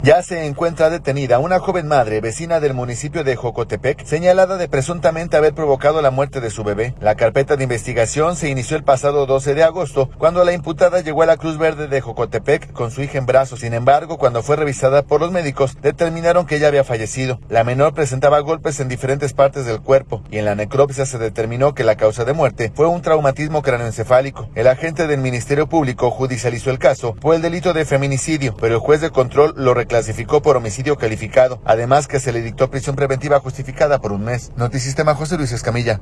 Ya se encuentra detenida una joven madre vecina del municipio de Jocotepec, señalada de presuntamente haber provocado la muerte de su bebé. La carpeta de investigación se inició el pasado 12 de agosto, cuando la imputada llegó a la Cruz Verde de Jocotepec con su hija en brazos. Sin embargo, cuando fue revisada por los médicos, determinaron que ella había fallecido. La menor presentaba golpes en diferentes partes del cuerpo y en la necropsia se determinó que la causa de muerte fue un traumatismo cráneoencefálico. El agente del Ministerio Público judicializó el caso por el delito de feminicidio, pero el juez de control lo clasificó por homicidio calificado, además que se le dictó prisión preventiva justificada por 1 mes. Notisistema, José Luis Escamilla.